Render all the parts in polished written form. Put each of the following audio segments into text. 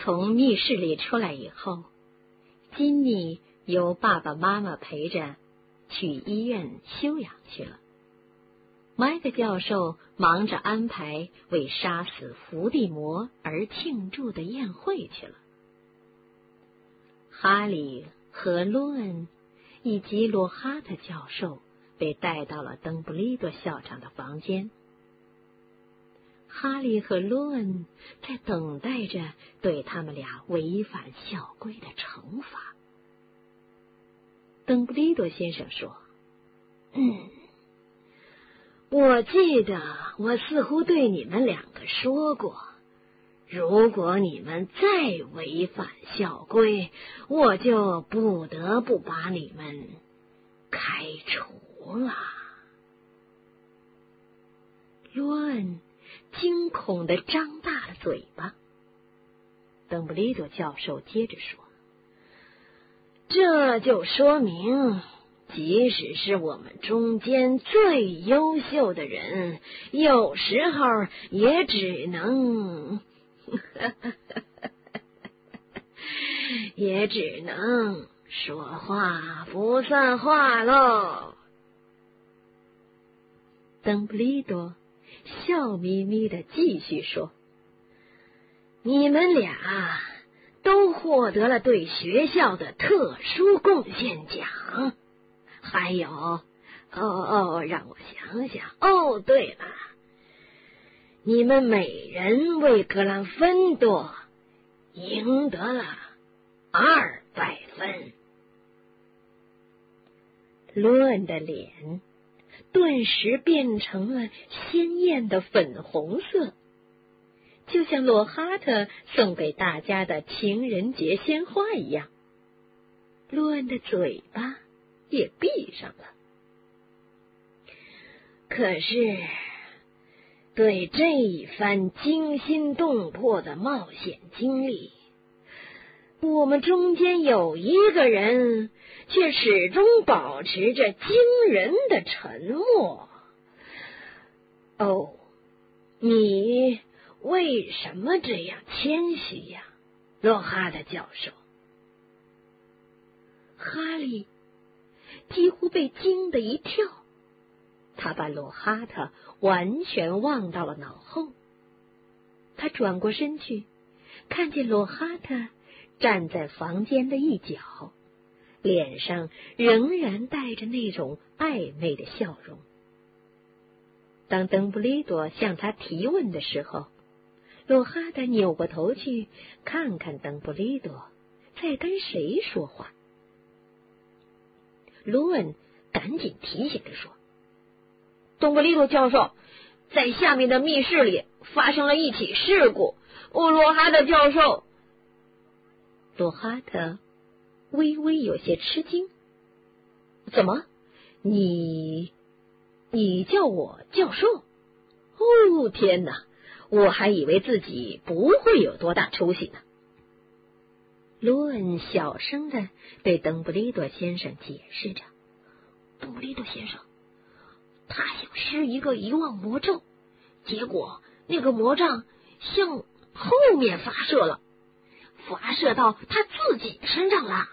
从密室里出来以后，金妮由爸爸妈妈陪着去医院休养去了。麦克教授忙着安排为杀死伏地魔而庆祝的宴会去了。哈利和罗恩以及罗哈特教授被带到了邓布利多校长的房间。哈利和罗恩在等待着对他们俩违反校规的惩罚。邓布利多先生说：“我记得我似乎对你们两个说过，如果你们再违反校规，我就不得不把你们开除了。”罗恩惊恐地张大了嘴巴。邓布利多教授接着说：“这就说明，即使是我们中间最优秀的人，有时候也只能说话不算话喽。”邓布利多笑眯眯地继续说：“你们俩都获得了对学校的特殊贡献奖，还有，让我想想，对了，你们每人为格兰芬多赢得了200分。”罗恩的脸顿时变成了鲜艳的粉红色，就像罗哈特送给大家的情人节鲜花一样。罗恩的嘴巴也闭上了。可是，对这一番惊心动魄的冒险经历，我们中间有一个人却始终保持着惊人的沉默。你为什么这样谦虚呀，罗哈特教授？哈利几乎被惊得一跳，他把罗哈特完全忘到了脑后。他转过身去，看见罗哈特站在房间的一角，脸上仍然带着那种暧昧的笑容。当邓布利多向他提问的时候，罗哈特扭过头去看看邓布利多在跟谁说话。罗恩赶紧提醒着说：“邓布利多教授，在下面的密室里发生了一起事故。罗哈特教授。”罗哈特微微有些吃惊：“怎么？你叫我教授？天哪！我还以为自己不会有多大出息呢。”罗恩小声地对邓布利多先生解释着：“邓布利多先生，他想施一个遗忘魔咒，结果那个魔杖向后面发射了，发射到他自己身上了。”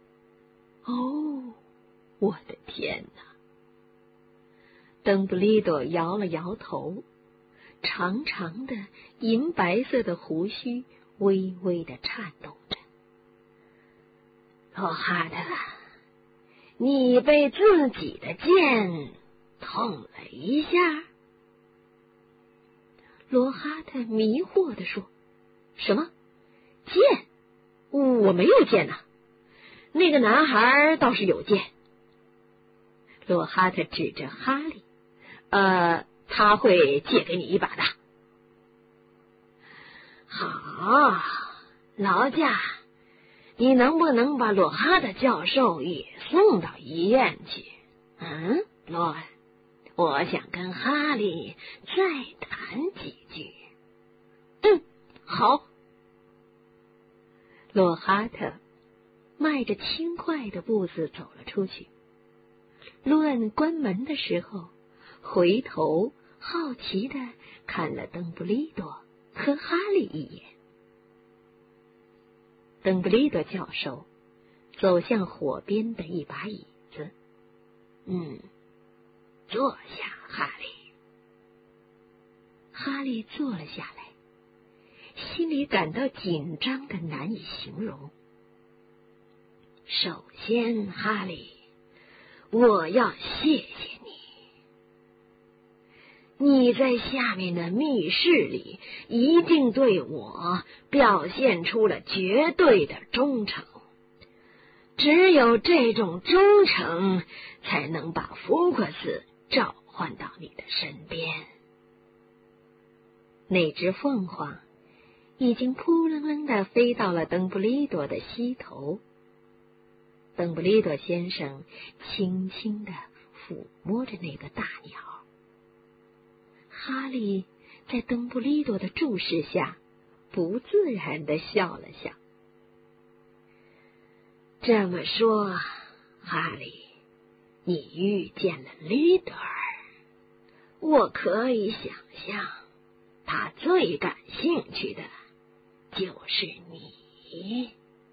我的天哪！邓布利多摇了摇头，长长的银白色的胡须微微的颤动着。“罗哈特，你被自己的剑捅了一下？”罗哈特迷惑地说：“什么剑？我没有剑呐。那个男孩倒是有剑。”罗哈特指着哈利：“他会借给你一把的。”“好，劳驾，你能不能把罗哈特教授也送到医院去？罗恩，我想跟哈利再谈几句。”“好。”罗哈特迈着轻快的步子走了出去。罗恩关门的时候，回头好奇地看了邓布利多和哈利一眼。 邓布利多教授走向火边的一把椅子。 坐下，哈利。 哈利坐了下来，心里感到紧张的难以形容。 首先，哈利，我要谢谢你。你在下面的密室里一定对我表现出了绝对的忠诚。只有这种忠诚，才能把福克斯召唤到你的身边。 那只凤凰已经扑棱棱地飞到了邓布利多的膝头。邓布利多先生轻轻地抚摸着那个大鸟。哈利在邓布利多的注视下，不自然地笑了笑。 这么说，哈利，你遇见了里德尔，我可以想象，他最感兴趣的就是你。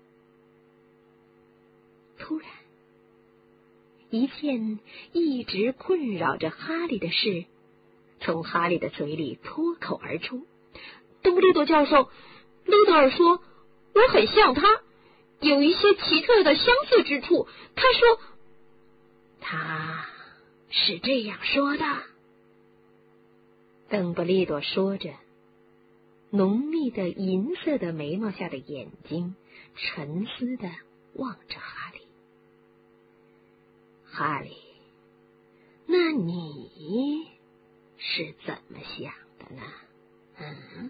突然，一件一直困扰着哈利的事从哈利的嘴里脱口而出。 邓布利多教授，里德尔说我很像他，有一些奇特的相似之处。他说，他是这样说的。 邓布利多说着，浓密的银色的眉毛下的眼睛沉思地望着哈利。 哈利，那你是怎么想的呢？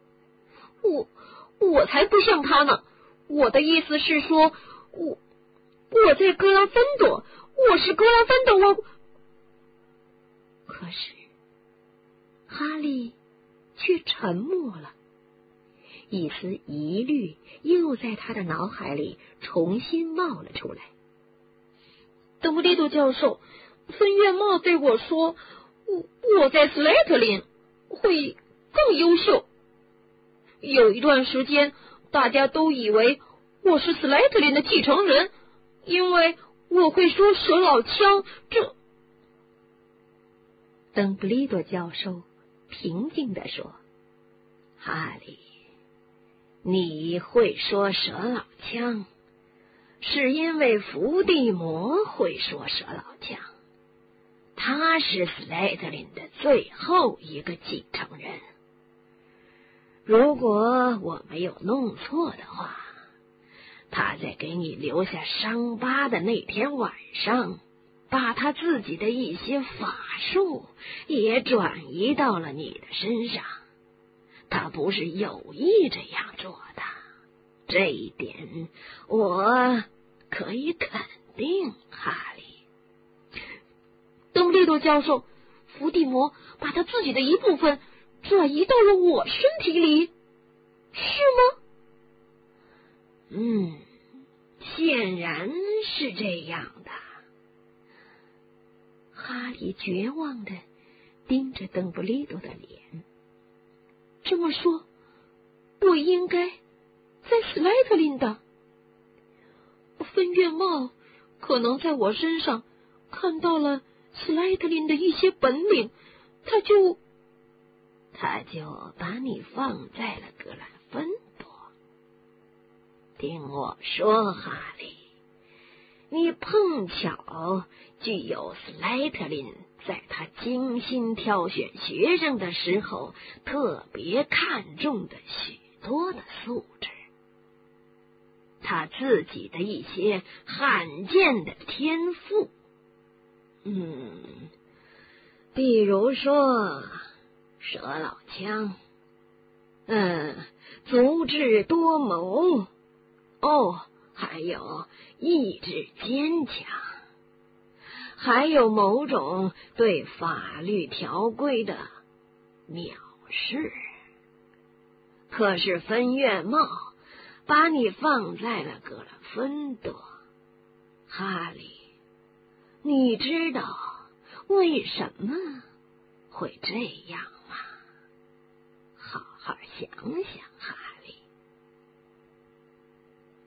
我才不像他呢。我的意思是说，我在格拉芬多，我是格拉芬多。 可是哈利却沉默了，一丝疑虑又在他的脑海里重新冒了出来。 邓布利多教授，分院帽对我说，我在斯莱特林会更优秀。有一段时间，大家都以为我是斯莱特林的继承人，因为我会说蛇老枪。 邓布利多教授平静地说：“ 哈利，你会说蛇老枪，是因为伏地魔会说蛇老枪，他是斯莱特林的最后一个继承人。如果我没有弄错的话，他在给你留下伤疤的那天晚上，把他自己的一些法术也转移到了你的身上。他不是有意这样做的，这一点我可以肯定，哈利。邓布利多教授，伏地魔把他自己的一部分转移到了我身体里，是吗？显然是这样的。 哈利绝望地盯着邓布利多的脸。 这么说，我应该在斯莱特林的。分院帽可能在我身上看到了斯莱特林的一些本领，他就把你放在了格兰芬多。听我说，哈利，你碰巧具有斯莱特林在他精心挑选学生的时候特别看重的许多的素质，他自己的一些罕见的天赋。比如说蛇老枪，足智多谋，还有意志坚强，还有某种对法律条规的藐视。可是分院帽把你放在了格兰芬多，哈利，你知道为什么会这样吗？好好想想，哈利。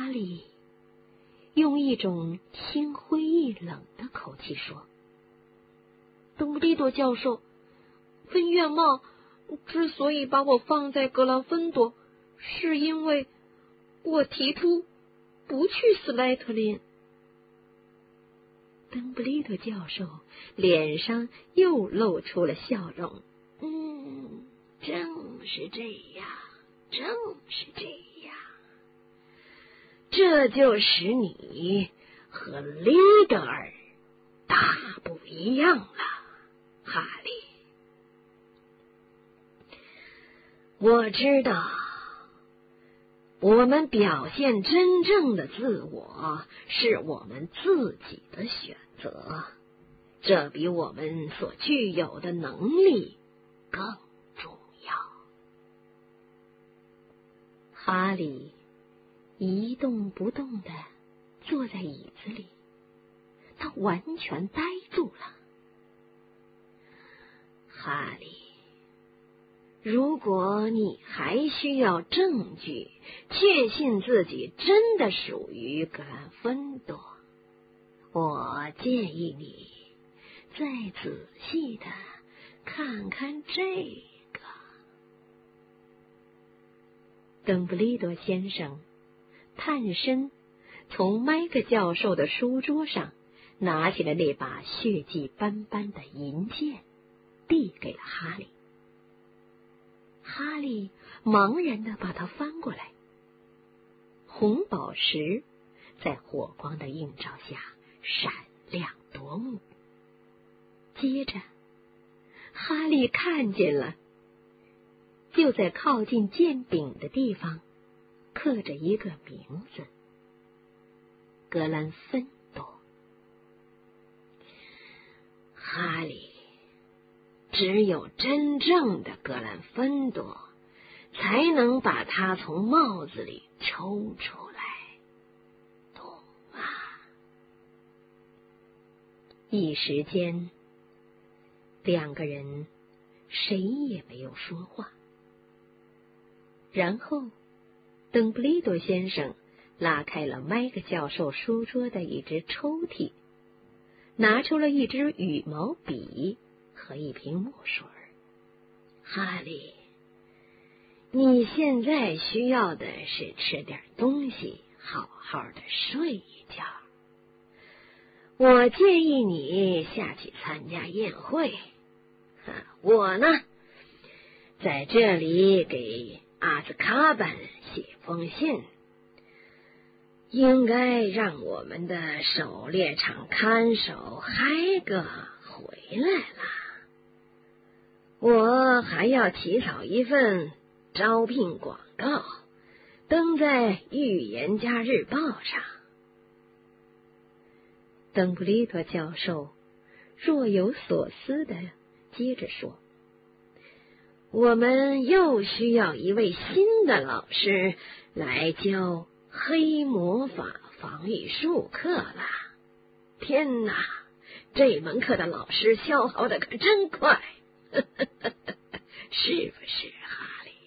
利用一种心灰意冷的口气说：“ 邓布利多教授，分院帽之所以把我放在格兰芬多，是因为我提出不去斯莱特林。” 邓布利多教授脸上又露出了笑容。正是这样，正是这样，这就使你和里德尔大不一样了，哈利。我知道，我们表现真正的自我是我们自己的选择，这比我们所具有的能力更重要。哈利一动不动地坐在椅子里，他完全呆住了。哈利，如果你还需要证据，确信自己真的属于格兰芬多，我建议你再仔细的看看这个。邓布利多先生探身从麦克教授的书桌上拿起了那把血迹斑斑的银剑，递给了哈利。哈利茫然地把它翻过来，红宝石在火光的映照下闪亮夺目。接着，哈利看见了，就在靠近剑柄的地方刻着一个名字：格兰芬多。哈利，只有真正的格兰芬多才能把它从帽子里抽出来，懂吗？一时间，两个人谁也没有说话。然后，邓布利多先生拉开了麦克教授书桌的一只抽屉，拿出了一支羽毛笔和一瓶墨水。哈利，你现在需要的是吃点东西，好好的睡一觉。我建议你下去参加宴会。我呢，在这里给阿兹卡班写封信，应该让我们的狩猎场看守海格回来了。我还要起草一份招聘广告，登在《预言家日报》上。邓布利多教授若有所思地接着说：“我们又需要一位新的老师来教黑魔法防御术课了。天哪，这门课的老师消耗的可真快，是不是，哈利？”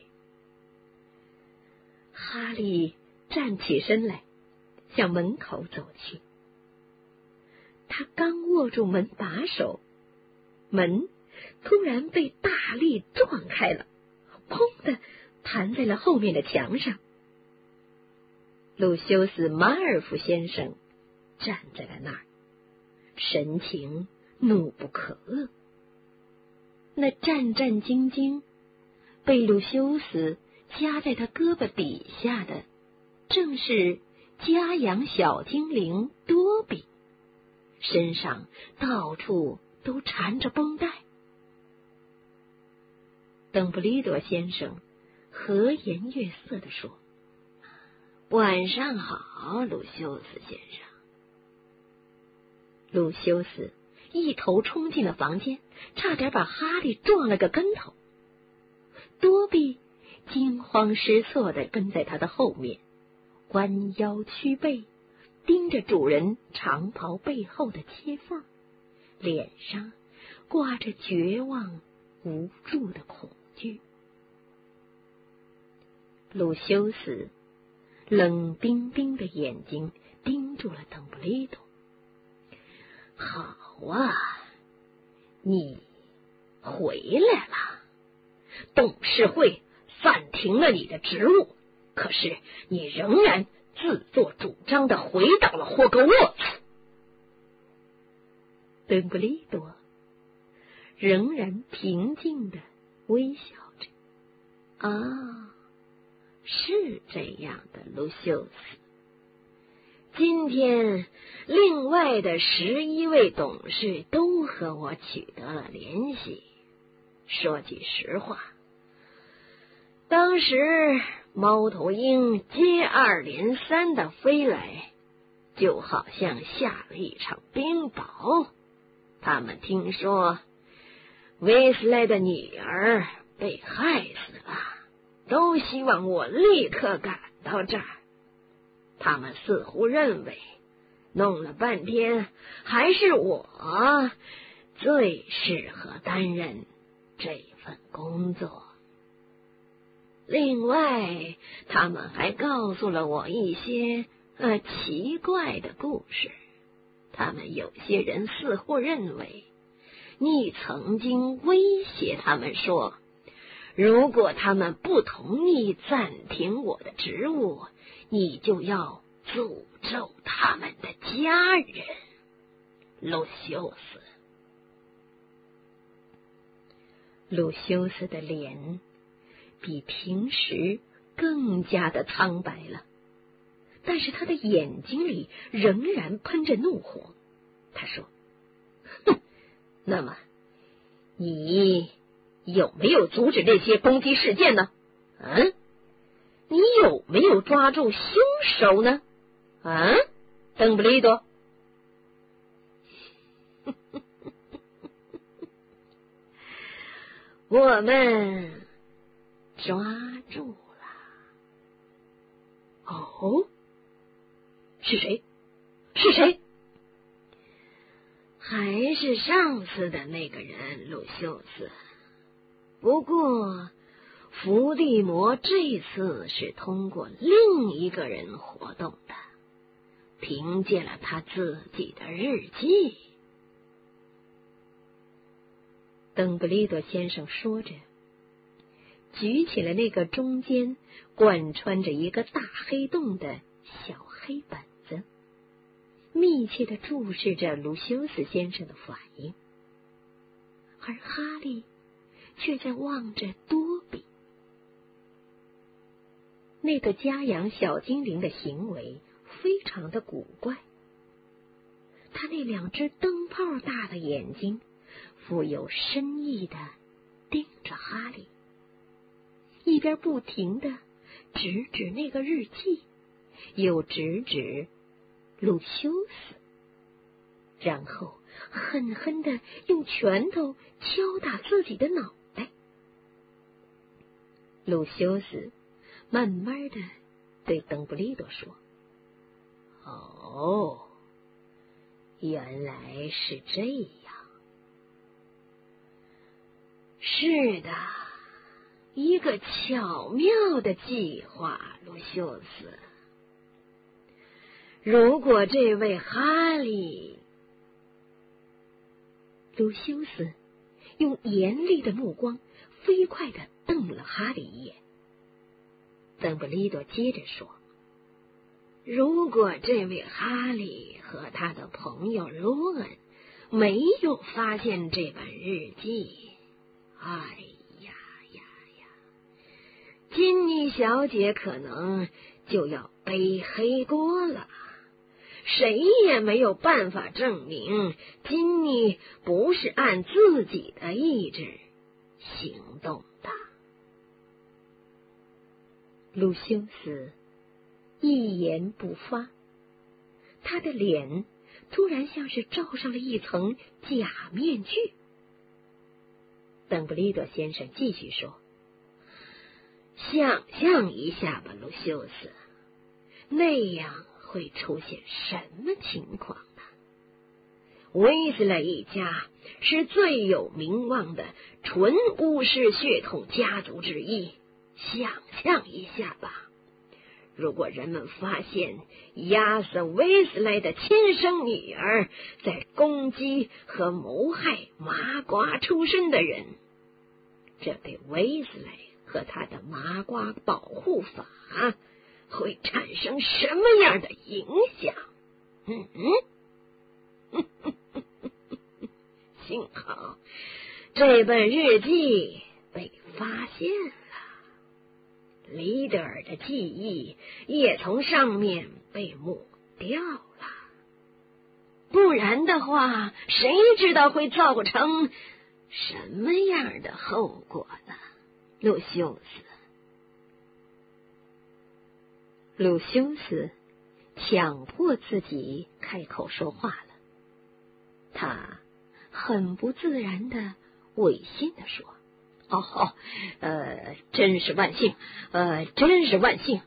哈利站起身来，向门口走去。他刚握住门把手，门突然被大力撞开了，砰的弹在了后面的墙上。鲁修斯·马尔福先生站在了那儿，神情怒不可遏。那战战兢兢被鲁修斯夹在他胳膊底下的，正是家养小精灵多比，身上到处都缠着绷带。邓布利多先生和颜悦色地说：“晚上好，鲁修斯先生。”鲁修斯一头冲进了房间，差点把哈利撞了个跟头。多比惊慌失措地跟在他的后面，弯腰屈背，盯着主人长袍背后的切缝，脸上挂着绝望无助的恐惧。鲁修斯冷冰冰的眼睛盯住了邓布利多。好啊，你回来了。董事会暂停了你的职务，可是你仍然自作主张的回到了霍格沃茨。邓布利多仍然平静的微笑着。啊，是这样的，卢修斯。今天另外的11位董事都和我取得了联系。说句实话，当时猫头鹰接二连三的飞来，就好像下了一场冰雹。他们听说威斯莱的女儿被害死了，都希望我立刻赶到这儿。他们似乎认为弄了半天还是我最适合担任这份工作。另外，他们还告诉了我一些奇怪的故事。他们有些人似乎认为你曾经威胁他们说，如果他们不同意暂停我的职务，你就要诅咒他们的家人。路修斯。路修斯的脸比平时更加的苍白了，但是他的眼睛里仍然喷着怒火。他说：哼，那么你有没有阻止这些攻击事件呢？你有没有抓住凶手呢？邓布利多。我们抓住了。哦，是谁？是谁？还是上次的那个人，鲁修斯。不过伏地魔这次是通过另一个人活动的，凭借了他自己的日记。邓布利多先生说着，举起了那个中间贯穿着一个大黑洞的小黑本子，密切地注视着卢修斯先生的反应，而哈利却在望着多比。那个家养小精灵的行为非常的古怪，他那2只灯泡大的眼睛富有深意的盯着哈利，一边不停的指指那个日记，又指指鲁修斯，然后狠狠的用拳头敲打自己的脑袋。鲁修斯慢慢的对邓布利多说：哦，原来是这样。是的，一个巧妙的计划，鲁修斯。如果这位哈利……鲁修斯用严厉的目光飞快地瞪了哈利一眼。邓布利多接着说：如果这位哈利和他的朋友罗恩没有发现这本日记，哎呀呀呀，金妮小姐可能就要背黑锅了。谁也没有办法证明金妮不是按自己的意志行动的。鲁修斯一言不发，他的脸突然像是罩上了一层假面具。邓布利多先生继续说：想象一下吧，鲁修斯，那样会出现什么情况呢？威斯莱一家是最有名望的纯巫师血统家族之一，想象一下吧， 如果人们发现亚瑟·威斯莱的亲生女儿在攻击和谋害麻瓜出身的人，这对威斯莱和他的麻瓜保护法会产生什么样的影响？幸好这本日记被发现了，里德尔的记忆也从上面被抹掉了，不然的话，谁知道会造成什么样的后果呢？鲁修斯强迫自己开口说话了，他很不自然的违心的说：“真是万幸，真是万幸。”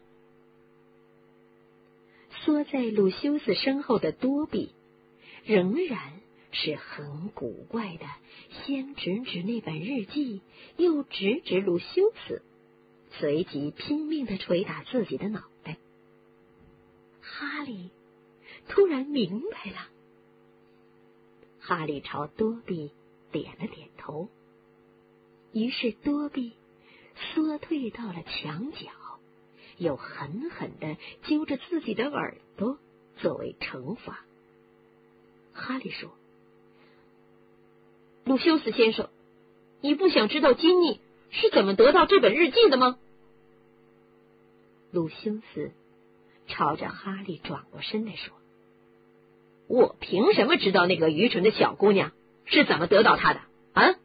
缩在鲁修斯身后的多比仍然是很古怪的，先指指那本日记，又指指鲁修斯，随即拼命的捶打自己的脑袋。哈利突然明白了，哈利朝多比点了点头，于是多比缩退到了墙角，又狠狠地揪着自己的耳朵作为惩罚。哈利说：“ 鲁修斯先生，你不想知道金妮是怎么得到这本日记的吗？” 鲁修斯朝着哈利转过身来说：“ 我凭什么知道那个愚蠢的小姑娘是怎么得到她的啊？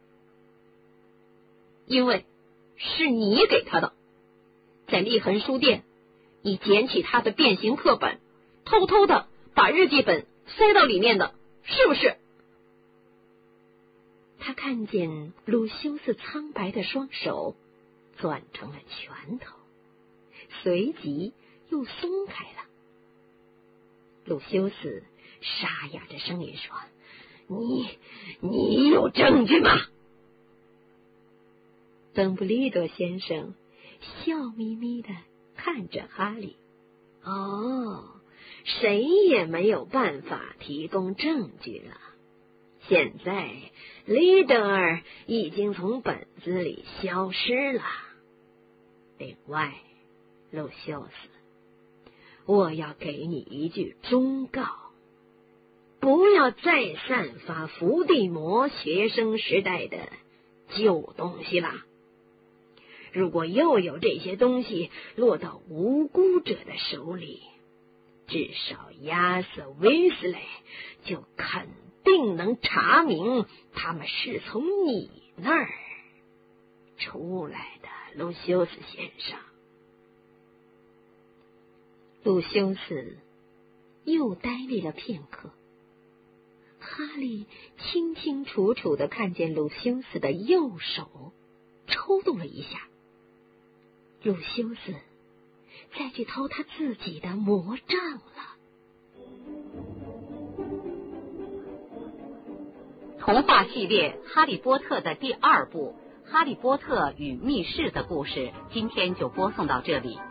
因为是你给她的。在立恒书店，你捡起她的变形课本，偷偷的把日记本塞到里面的，是不是？” 他看见鲁修斯苍白的双手攥成了拳头，随即又松开了。鲁修斯沙哑着声音说：“你有证据吗？”邓布利多先生笑眯眯的看着哈利：“谁也没有办法提供证据了。现在里德尔已经从本子里消失了。另外，鲁修斯，我要给你一句忠告，不要再散发伏地魔学生时代的旧东西了。如果又有这些东西落到无辜者的手里，至少亚瑟·威斯莱就肯定能查明他们是从你那儿出来的，鲁修斯先生。鲁修斯又呆立了片刻，哈利清清楚楚地看见鲁修斯的右手抽动了一下。鲁修斯再去掏他自己的魔杖了。 童话系列《哈利波特》的第2部《哈利波特与密室》的故事，今天就播送到这里。